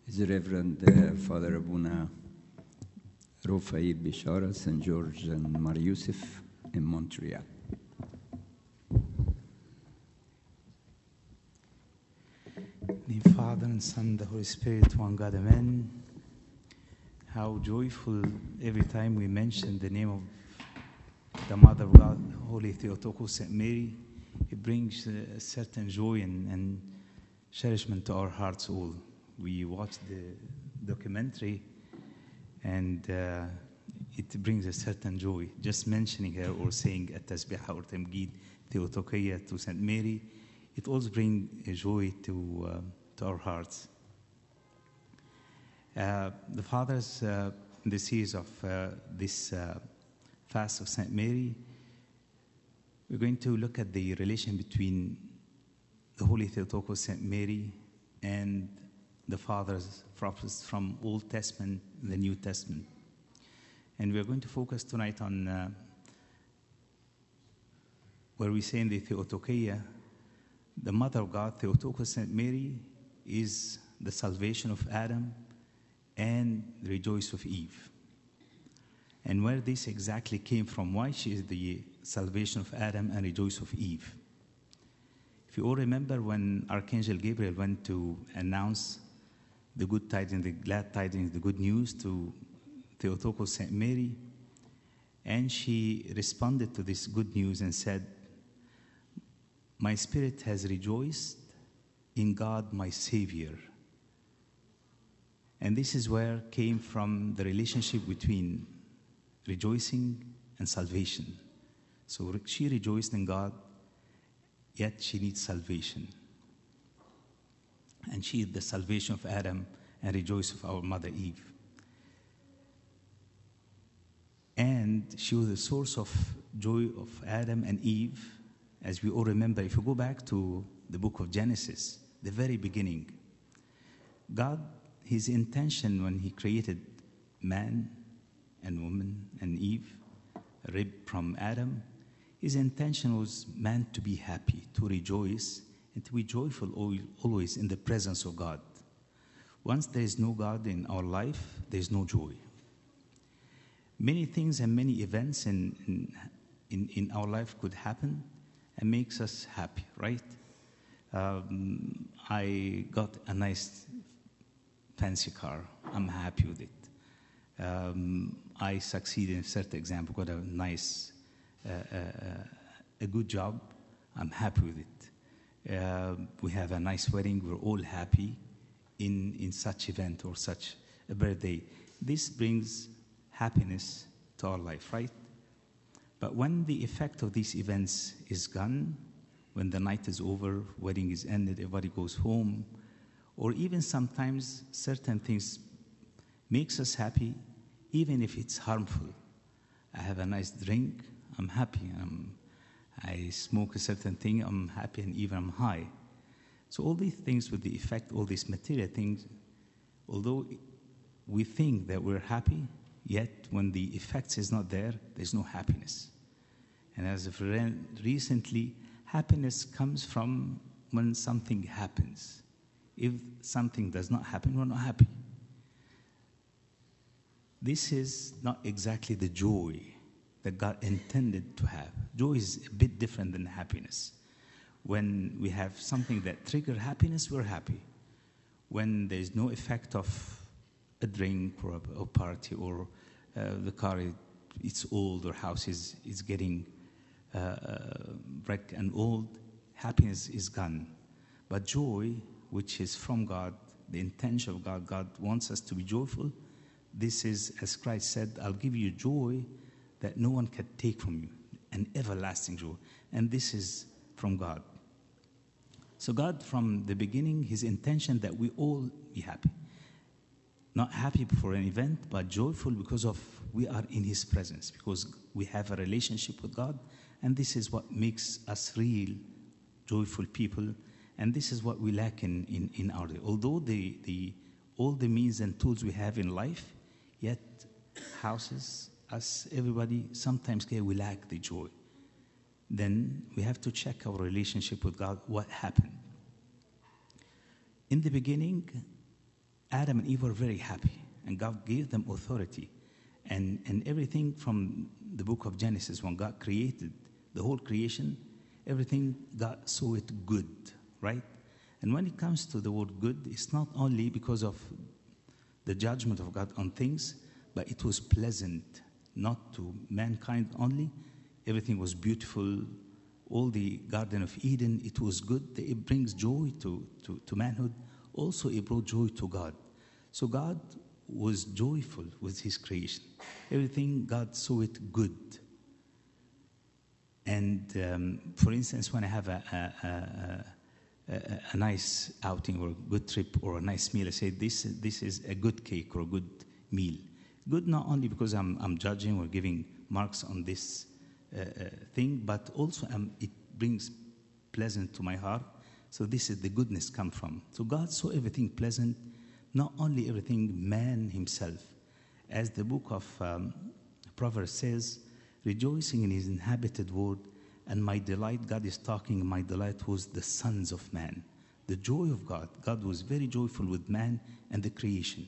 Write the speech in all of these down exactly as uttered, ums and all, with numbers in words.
is Reverend uh, Father Abuna Rufail Bishara, Saint George and Mar Youssef in Montreal. In the Father and Son, the Holy Spirit, one God, Amen. How joyful every time we mention the name of the Mother of God, Holy Theotokos, Saint Mary, it brings a certain joy and, and cherishment to our hearts all. We watch the documentary and uh, it brings a certain joy. Just mentioning her or saying a tasbihah or tamgid Theotokiyya to Saint Mary, it also brings a joy to, uh, to our hearts. Uh, the Fathers, uh, in the series of uh, this uh, fast of Saint Mary, we're going to look at the relation between the Holy Theotokos, Saint Mary, and the Fathers from Old Testament and the New Testament. And we're going to focus tonight on uh, where we say in the Theotokiyya, the Mother of God, Theotokos, Saint Mary, is the salvation of Adam and the rejoice of Eve. And where this exactly came from, why she is the salvation of Adam and rejoice of Eve. If you all remember when Archangel Gabriel went to announce the good tidings, the glad tidings, the good news to Theotokos, Saint Mary, and she responded to this good news and said, "My spirit has rejoiced in God, my Savior." And this is where came from the relationship between rejoicing and salvation. So she rejoiced in God, yet she needs salvation. And she is the salvation of Adam and rejoice of our mother Eve. And she was the source of joy of Adam and Eve. As we all remember, if you go back to the book of Genesis, the very beginning, God, his intention when he created man and woman and Eve, a rib from Adam, his intention was man to be happy, to rejoice, and to be joyful always in the presence of God. Once there is no God in our life, there is no joy. Many things and many events in, in, in, in our life could happen and makes us happy, right? Um, I got a nice fancy car. I'm happy with it. Um, I succeeded in a certain exam, got a nice, uh, uh, a good job. I'm happy with it. Uh, we have a nice wedding. We're all happy in, in such event or such a birthday. This brings happiness to our life, right? But when the effect of these events is gone, when the night is over, wedding is ended, everybody goes home, or even sometimes certain things makes us happy, even if it's harmful. I have a nice drink, I'm happy. I'm, I smoke a certain thing, I'm happy, and even I'm high. So all these things with the effect, all these material things, although we think that we're happy, yet when the effects is not there, there's no happiness. And as of re- recently, happiness comes from when something happens. If something does not happen, we're not happy. This is not exactly the joy that God intended to have. Joy is a bit different than happiness. When we have something that triggers happiness, we're happy. When there's no effect of a drink or a, a party or uh, the car, it, it's old or house is, is getting uh, wrecked and old, happiness is gone. But joy, which is from God, the intention of God, God wants us to be joyful. This is, as Christ said, I'll give you joy that no one can take from you, an everlasting joy. And this is from God. So God, from the beginning, his intention that we all be happy. Not happy for an event, but joyful because of we are in his presence, because we have a relationship with God, and this is what makes us real, joyful people, and this is what we lack in, in, in our day. Although the, the, all the means and tools we have in life, yet houses, us, everybody, sometimes we lack the joy. Then we have to check our relationship with God, what happened. In the beginning, Adam and Eve were very happy, and God gave them authority. And, and everything from the book of Genesis, when God created the whole creation, everything God saw it good, right? And when it comes to the word good, it's not only because of the judgment of God on things, but it was pleasant, not to mankind only. Everything was beautiful. All the Garden of Eden, it was good. It brings joy to, to, to manhood. Also, it brought joy to God. So God was joyful with his creation. Everything, God saw it good. And um, for instance, when I have a, a, a, a, a nice outing or a good trip or a nice meal, I say, this, this is a good cake or a good meal. Good not only because I'm, I'm judging or giving marks on this uh, uh, thing, but also um, it brings pleasant to my heart. So this is the goodness come from. So God saw everything pleasant, not only everything, man himself. As the book of um, Proverbs says, rejoicing in his inhabited world, and my delight, God is talking, my delight was the sons of man. The joy of God. God was very joyful with man and the creation.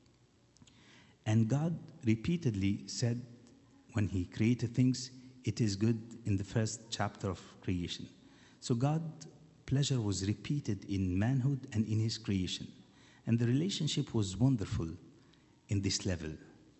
And God repeatedly said, when he created things, it is good in the first chapter of creation. So God's pleasure was repeated in manhood and in his creation. And the relationship was wonderful in this level.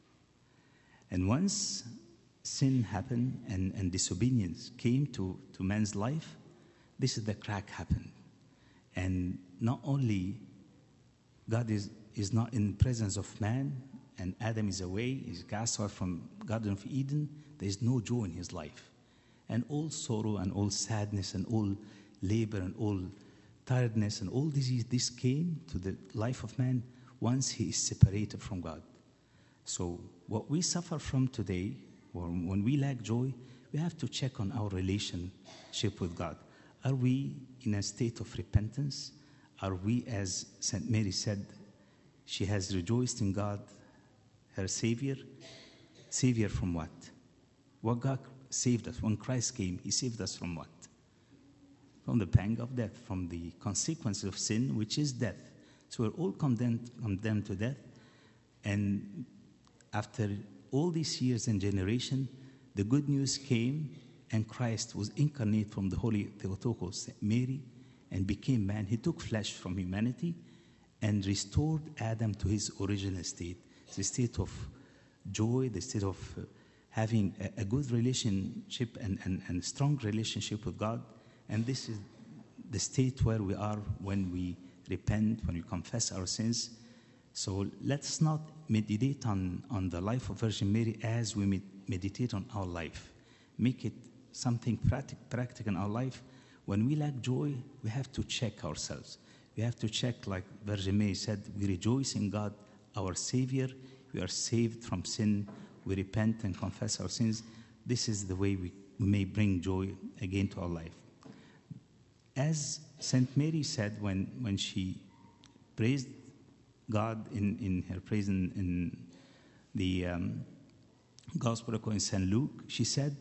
And once sin happened and, and disobedience came to, to man's life, this is the crack happened. And not only God is, is not in presence of man, and Adam is away, he's cast out from Garden of Eden, there is no joy in his life. And all sorrow and all sadness and all labor and all tiredness and all disease, this came to the life of man once he is separated from God. So what we suffer from today, or when we lack joy, we have to check on our relationship with God. Are we in a state of repentance? Are we, as Saint Mary said, she has rejoiced in God, her Savior? Savior from what? What God saved us. When Christ came, he saved us from what? From the pang of death, from the consequences of sin, which is death. So we're all condemned, condemned to death. And after all these years and generation, the good news came, and Christ was incarnate from the Holy Theotokos, Mary, and became man. He took flesh from humanity and restored Adam to his original state, the state of joy, the state of uh, having a, a good relationship and, and, and strong relationship with God. And this is the state where we are when we repent, when we confess our sins. So let's not meditate on, on the life of Virgin Mary as we med- meditate on our life. Make it something practic- practical in our life. When we lack joy, we have to check ourselves. We have to check, like Virgin Mary said, we rejoice in God, our Savior. We are saved from sin. We repent and confess our sins. This is the way we, we may bring joy again to our life. As Saint Mary said when, when she praised God in, in her praise in, in the um, Gospel according to Saint Luke, she said,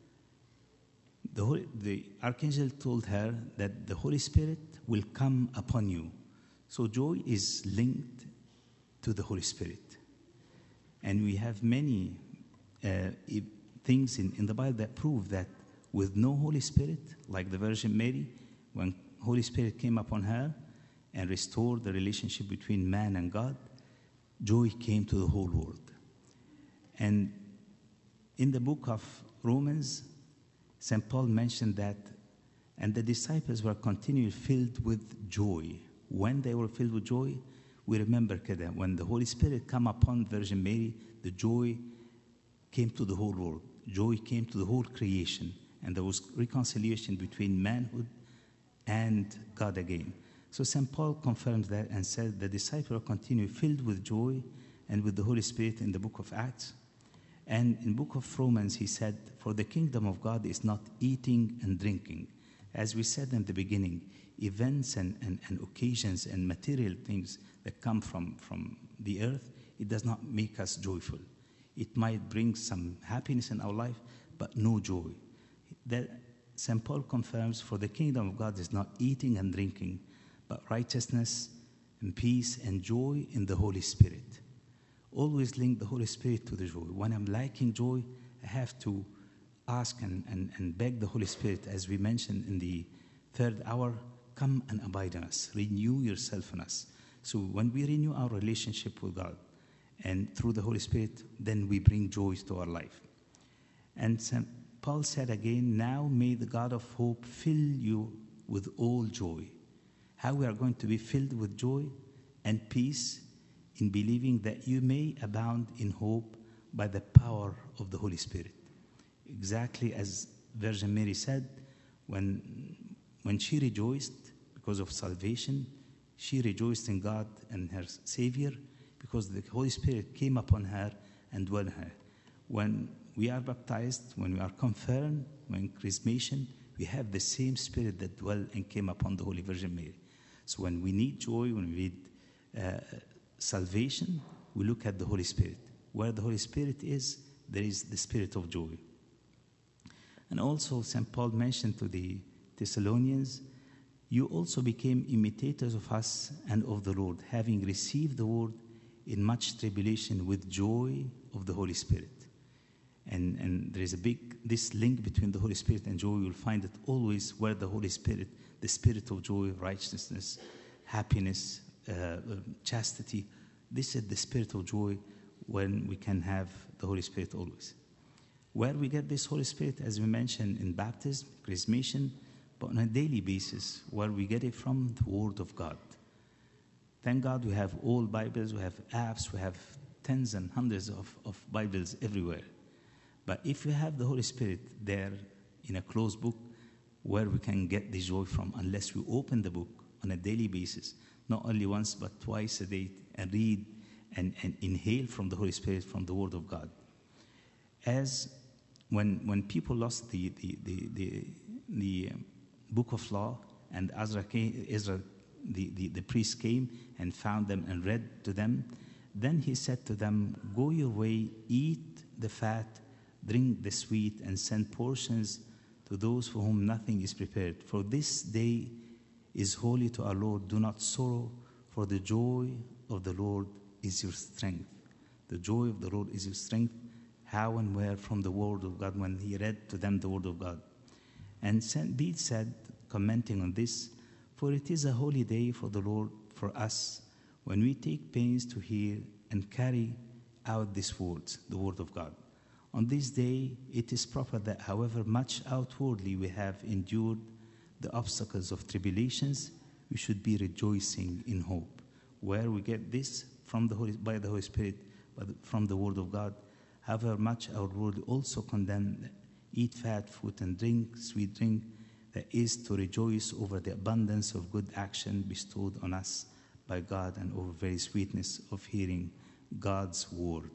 the, Holy, the Archangel told her that the Holy Spirit will come upon you. So joy is linked to the Holy Spirit. And we have many uh, things in, in the Bible that prove that with no Holy Spirit, like the Virgin Mary, when Holy Spirit came upon her and restored the relationship between man and God, joy came to the whole world. And in the book of Romans, Saint Paul mentioned that, and the disciples were continually filled with joy. When they were filled with joy, we remember that when the Holy Spirit came upon Virgin Mary, the joy came to the whole world. Joy came to the whole creation. And there was reconciliation between manhood and God again. So Saint Paul confirmed that and said the disciples continue filled with joy and with the Holy Spirit in the book of Acts. And in the book of Romans, he said, for the kingdom of God is not eating and drinking. As we said in the beginning, events and, and, and occasions and material things that come from, from the earth, it does not make us joyful. It might bring some happiness in our life, but no joy. That Saint Paul confirms, for the kingdom of God is not eating and drinking, but righteousness and peace and joy in the Holy Spirit. Always link the Holy Spirit to the joy. When I'm lacking joy, I have to ask and, and, and beg the Holy Spirit, as we mentioned in the third hour, come and abide in us. Renew yourself in us. So when we renew our relationship with God and through the Holy Spirit, then we bring joy to our life. And Saint Paul said again, now may the God of hope fill you with all joy. How we are going to be filled with joy and peace in believing that you may abound in hope by the power of the Holy Spirit. Exactly as Virgin Mary said, when, when she rejoiced because of salvation, she rejoiced in God and her Savior because the Holy Spirit came upon her and dwelt in her. When we are baptized, when we are confirmed, when chrismation, we have the same Spirit that dwelt and came upon the Holy Virgin Mary. So when we need joy, when we need uh, salvation, we look at the Holy Spirit. Where the Holy Spirit is, there is the Spirit of joy. And also, Saint Paul mentioned to the Thessalonians, you also became imitators of us and of the Lord, having received the word in much tribulation with joy of the Holy Spirit. And, and there is a big, this link between the Holy Spirit and joy. You'll find it always where the Holy Spirit, the spirit of joy, righteousness, happiness, uh, chastity. This is the spirit of joy when we can have the Holy Spirit always. Where we get this Holy Spirit, as we mentioned in baptism, chrismation, but on a daily basis, where we get it from the Word of God. Thank God we have all Bibles, we have apps, we have tens and hundreds of, of Bibles everywhere. But if we have the Holy Spirit there in a closed book, where we can get the joy from, unless we open the book on a daily basis, not only once but twice a day, and read and, and inhale from the Holy Spirit, from the Word of God. As when when people lost the the the the, the um, book of law, and Ezra, came, Ezra the, the, the priest came and found them and read to them, then he said to them, go your way, eat the fat, drink the sweet, and send portions to those for whom nothing is prepared. For this day is holy to our Lord. Do not sorrow, for the joy of the Lord is your strength. The joy of the Lord is your strength. How and where? From the Word of God, when he read to them the Word of God. And Saint Bede said, commenting on this, for it is a holy day for the Lord, for us, when we take pains to hear and carry out these words, the Word of God. On this day, it is proper that however much outwardly we have endured the obstacles of tribulations, we should be rejoicing in hope. Where we get this from the Holy, by the Holy Spirit, but from the Word of God, however much our Lord also condemned, eat fat food and drink sweet drink, that is to rejoice over the abundance of good action bestowed on us by God, and over very sweetness of hearing God's word.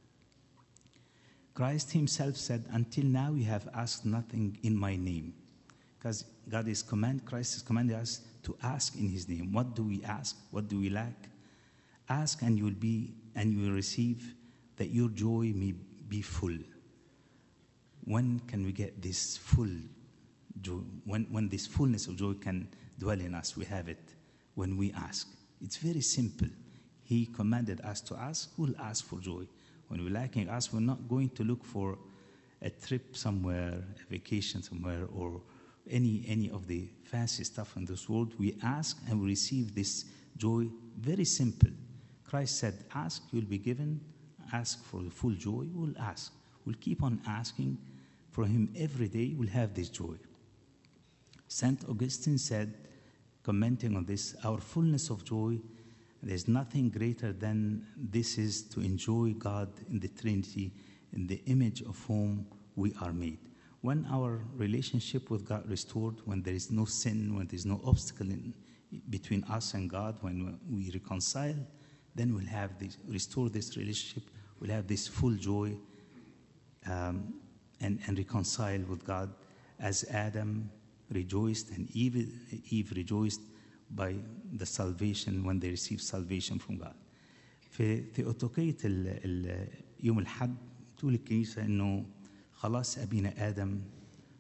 Christ himself said, until now you have asked nothing in my name. Because God is command, Christ is commanding us to ask in his name. What do we ask? What do we lack? Ask and you will be, and you will receive, that your joy may be full. When can we get this full joy? When, when this fullness of joy can dwell in us, we have it when we ask. It's very simple. He commanded us to ask. We'll ask for joy. When we're lacking, ask. We're not going to look for a trip somewhere, a vacation somewhere, or any any of the fancy stuff in this world. We ask and we receive this joy. Very simple. Christ said, ask, you'll be given. Ask for the full joy. We'll ask. We'll keep on asking for him every day. We'll have this joy. Saint Augustine said, commenting on this, our fullness of joy, there's nothing greater than this is to enjoy God in the Trinity, in the image of whom we are made. When our relationship with God restored, when there is no sin, when there is no obstacle in, between us and God, when we reconcile, then we'll have this, restore this relationship, we'll have this full joy um, and, and reconcile with God, as Adam rejoiced and Eve, Eve rejoiced by the salvation when they received salvation from God. في ثيوتوكية يوم الحد تقول الكنيسة إنه خلاص أبينا آدم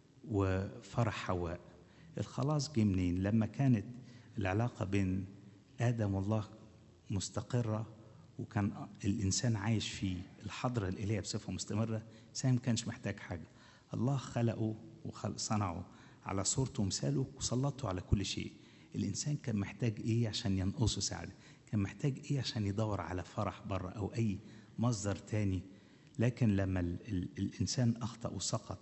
وفرح حواء. الخلاص جه منين؟ لما كانت العلاقة بين آدم والله مستقرة، وكان الإنسان عايش في الحضرة الإلهية بصفة مستمرة. الإنسان ما كانش محتاج حاجة. الله خلقه وصنعه على صورته ومثاله وسلطه على كل شيء. الإنسان كان محتاج إيه عشان ينقصه سعادة؟ كان محتاج إيه عشان يدور على فرح بره أو أي مصدر تاني؟ لكن لما ال ال الإنسان أخطأ وسقط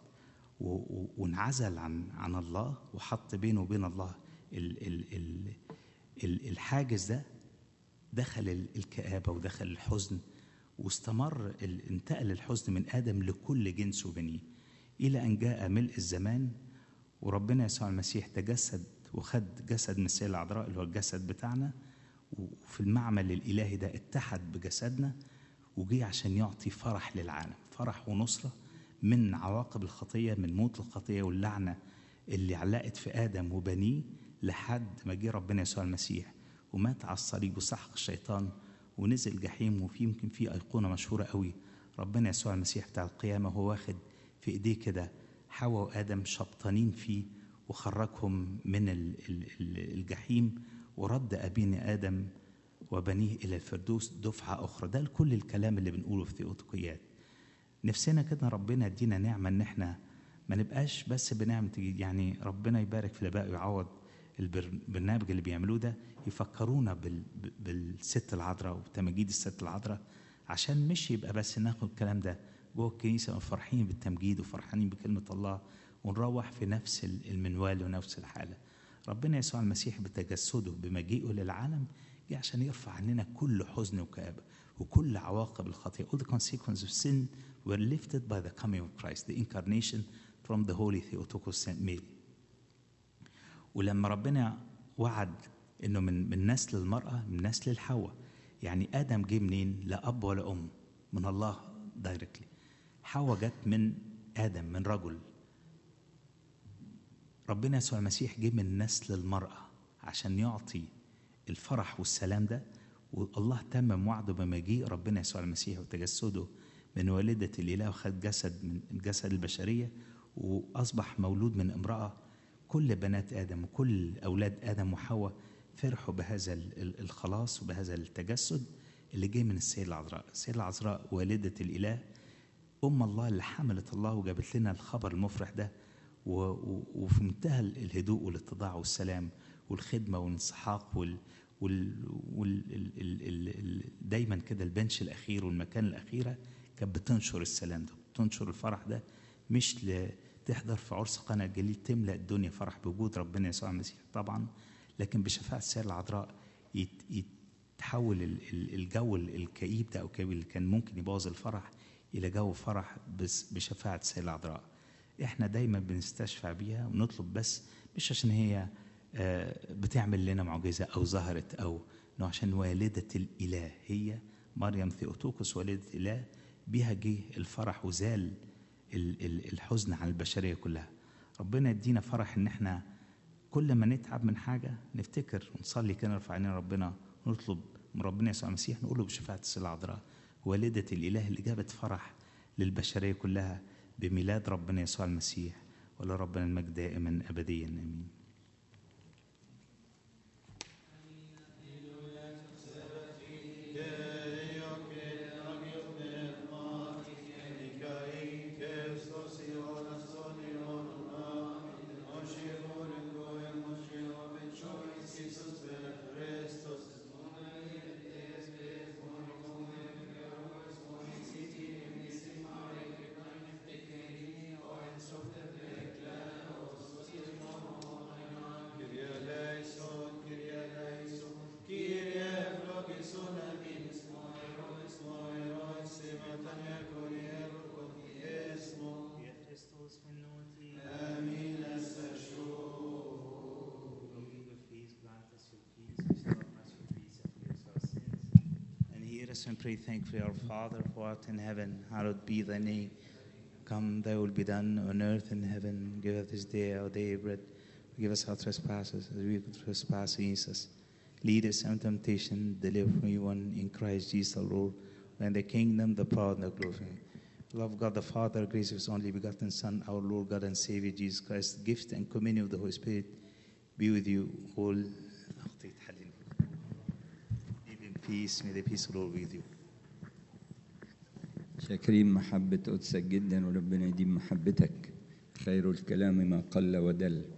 وانعزل عن عن الله وحط بينه وبين الله ال ال ال ال الحاجز ده، دخل الكآبة ودخل الحزن، واستمر انتقل الحزن من آدم لكل جنس وبنيه إلى أن جاء ملء الزمان، وربنا يسوع المسيح تجسد وخد جسد من السيدة العذراء اللي هو الجسد بتاعنا، وفي المعمل الإلهي ده اتحد بجسدنا وجي عشان يعطي فرح للعالم، فرح ونصرة من عواقب الخطية، من موت الخطية واللعنة اللي علقت في آدم وبنيه، لحد ما جه ربنا يسوع المسيح ومات على الصليب وسحق الشيطان ونزل الجحيم. وفي يمكن في أيقونة مشهورة قوي، ربنا يسوع المسيح بتاع القيامة هو واخد في إيديه كده حواء وآدم شبطانين فيه وخرجهم من الجحيم ورد أبينا آدم وبنيه إلى الفردوس دفعة أخرى. ده كل الكلام اللي بنقوله في ثيوتوكيات. نفسنا كده ربنا يدينا نعمة إن إحنا ما نبقاش بس بنعمة، يعني ربنا يبارك في الآباء ويعوض البرنامج اللي بيعملوه ده، يفكرونا بالست العذراء وتمجيد الست العذراء، عشان مش يبقى بس ناخد الكلام ده جوه الكنيسة وفرحين بالتمجيد وفرحانين بكلمة الله ونروح في نفس المنوال ونفس الحالة. ربنا يسوع المسيح بتجسده بمجيئه للعالم جه عشان يرفع عننا كل حزن وكآبة وكل عواقب الخطيئة. All the consequences of sin were lifted by the coming of Christ, the incarnation from the Holy Theotokos Saint Mary. ولما ربنا وعد إنه من من نسل المرأة، من نسل الحواء، يعني آدم جه منين؟ لا أب ولا أم، من الله دايركتلي. حواء جت من آدم، من رجل. ربنا يسوع المسيح جه من نسل المرأة عشان يعطي الفرح والسلام ده، والله تمم وعده بمجيء ربنا يسوع المسيح وتجسده من والدة الإله، وخد جسد من الجسد البشرية وأصبح مولود من امرأة. كل بنات آدم وكل أولاد آدم وحواء فرحوا بهذا الخلاص وبهذا التجسد اللي جاي من السيدة العذراء. السيدة العذراء والدة الإله، أم الله اللي حملت الله وجابت لنا الخبر المفرح ده، وفي منتهى الهدوء والاتضاع والسلام والخدمة والانسحاق وال وال وال ال ال ال دايما كده البنش الأخير والمكان الأخيرة كانت بتنشر السلام ده، بتنشر الفرح ده، مش لتحضر في عرس قنا الجليل تملأ الدنيا فرح بوجود ربنا يسوع المسيح طبعا، لكن بشفاعة السيدة العذراء يتحول الجو الكئيب ده أو الكئيب اللي كان ممكن يبوظ الفرح إلى جو فرح بس بشفاعة السيدة العذراء. إحنا دايما بنستشفع بيها ونطلب، بس مش عشان هي بتعمل لنا معجزة أو ظهرت، أو إنه عشان والدة الإله، هي مريم ثيوتوكوس والدة الإله، بها جه الفرح وزال الحزن عن البشرية كلها. ربنا يدينا فرح إن إحنا كل ما نتعب من حاجة نفتكر ونصلي كده، نرفع عينينا ربنا ونطلب من ربنا يسوع المسيح، نقول له بشفاعة السيدة العذراء والدة الإله اللي جابت فرح للبشرية كلها بميلاد ربنا يسوع المسيح، ولربنا المجد دائما أبديا آمين. And pray thankfully, our Father who art in heaven, hallowed be thy name. Come, thy will be done on earth and in heaven. Give us this day our daily bread. Forgive us our trespasses, as we trespass against us. Lead us into temptation, deliver from evil, in Christ Jesus our Lord. And the kingdom, the power, and the glory. Love God the Father, grace of His only begotten Son, our Lord God and Savior Jesus Christ, gift and communion of the Holy Spirit be with you all. peace. May the peace of the Lord be with you. شاكرين محبة قدسك جدا، وربنا يديم محبتك. خير الكلام ما قل ودل.